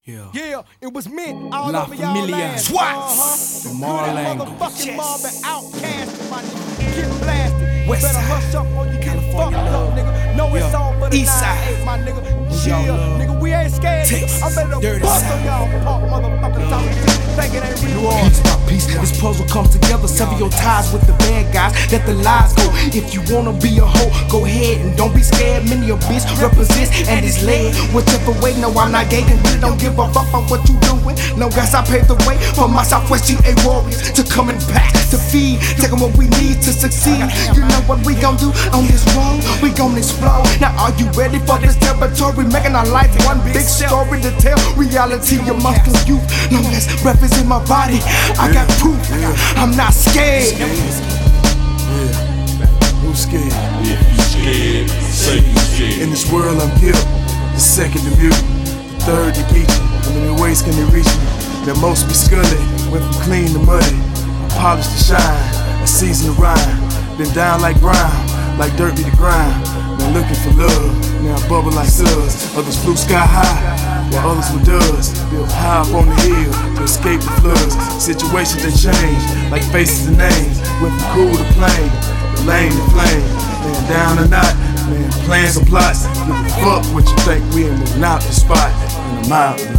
Yeah, it was meant all La over y'all Familia, land. Swats, the Mar-a-Lago. Motherfucking mob and outcast, my nigga. Get blasted. West Better side, hush up or you get fucked California up, love. nigga. Know it's all for the East side, 9-8, my nigga. y'all Chill, love. nigga. We ain't scared. Texas, I'm ready to dirty bust side. on y'all punk motherfuckers talking shit. Think it ain't real. Piece by piece, this puzzle comes together. Sever your ties with the bad guys, let the lies go. If you wanna be a hoe, go ahead and don't be scared. Many a bitch represents and is led whichever way. No, I'm not gay and really don't give a fuck about what you doing. No guys, I paved the way for my Southwest GA warriors to come and back to feed, taking what we need to succeed. You know what we gon' do on this road? We gon' explode. Now are you ready for this territory? Making our life one big story to tell. Reality amongst the youth. Long as represent my body, I got proof. I'm not scared. Who's scared? If you scared, say you scared. In this world I'm here, the second to mute, the third to beat you. How many ways can they reach me? That most be scully, went from clean to muddy, polished to shine, a season to rhyme. Been down like brown, like dirt be the grind. Been looking for love, now I bubble like suds. Others flew sky high, while others were doves. Built high up on the hill to escape the floods. Situations that change, like faces and names. Went from cool to plain, the lane to flame. Man down or not, man plans and plots. Give a fuck what you think, we in the not the spot. In the mountain.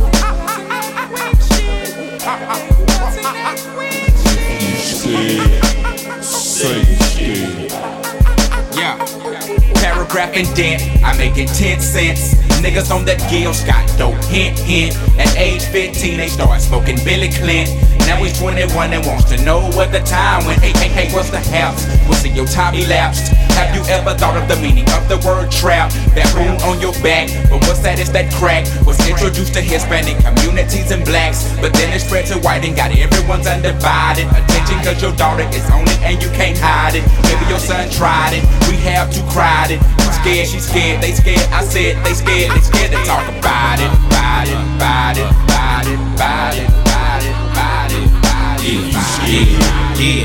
You scared, say you scared. Yeah, paragraph indent, I make it 10 cents. Niggas on that Gil Scott dope, hint, hint. At age 15, they start smoking Billy Clint. Now he's 21 and wants to know what the time went. Hey, what's the haps? What's in your time elapsed? Have you ever thought of the meaning of the word trap? That wound on your back, but what's that? It's that crack. Was introduced to Hispanic communities and blacks, but then it spread to white and got everyone's undivided attention. Cause your daughter is on it and you can't hide it. Maybe your son tried it, we have to cried it. You scared, she's scared, they scared. I said they scared to talk about it. About it, about it, about it, about it, about it, about it, about it.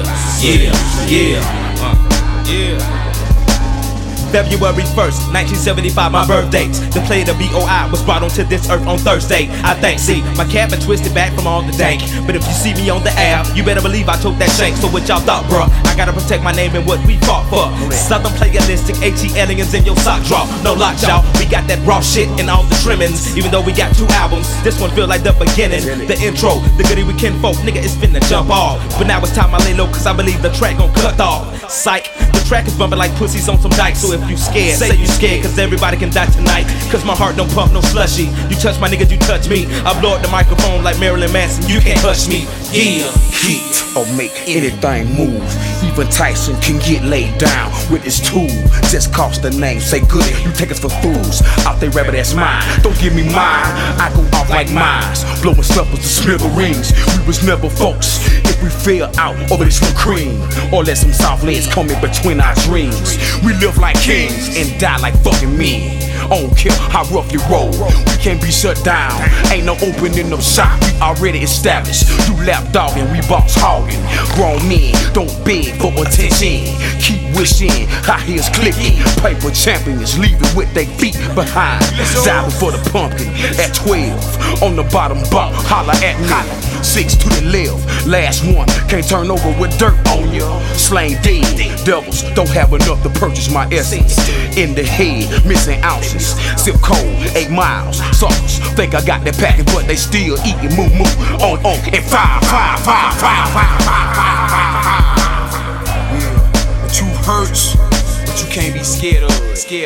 Yeah. February 1st, 1975, my birthday. The play of the BOI was brought onto this earth on Thursday. I think, see, my cap been twisted back from all the dank. But if you see me on the app, you better believe I took that shank. So what y'all thought, bruh? I gotta protect my name and what we fought for. Southern playalistic, AT aliens in your sock draw. No lock, y'all. We got that raw shit and all the trimmings. Even though we got 2 albums, this one feel like the beginning. The intro, the goodie we kinfolk, nigga, it's finna jump off. But now it's time I lay low, cause I believe the track gon' cut off. Psych, the track is bumping like pussies on some dikes. So if you scared, say you scared, cause everybody can die tonight. Cause my heart don't pump no slushy. You touch my niggas, you touch me. I blow up the microphone like Marilyn Manson, you can't hush me. Yeah. Heat or make anything move. Even Tyson can get laid down with his tool. Just cost the name, say good, you take us for fools. Out there rabbit, that's mine, don't give me mine. I go off like mines, blowing snuffles to smithereens. We was never folks if we fell out over this little cream, or let some soft legs come in between our dreams. We live like kings and die like fucking men. I don't care how rough you roll, we can't be shut down. Ain't no opening up shop, we already established. You lap dogging, we box hogging. Grown men don't beg for attention. Keep wishing, high heels clicking. Paper champions leaving with their feet behind. Diving for the pumpkin at 12. On the bottom bump, holla at me. 6 to the left, last one. Can't turn over with dirt on you. Slain dead, devils don't have enough to purchase my essence. In the head, missing ounces. Zip code, 8 miles. Suckers think I got that package, but they still eating moo on and fire. Yeah, the truth hurts, but you can't be scared of.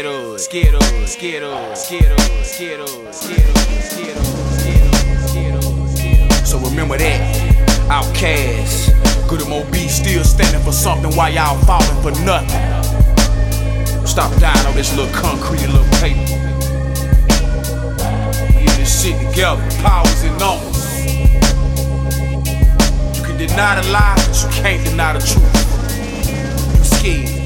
So remember that, outcast. Good MOB still standing for something while y'all falling for nothing. Stop dying on this little concrete and little paper. Get this shit together, powers in numbers. You can deny the lie, but you can't deny the truth. You scared.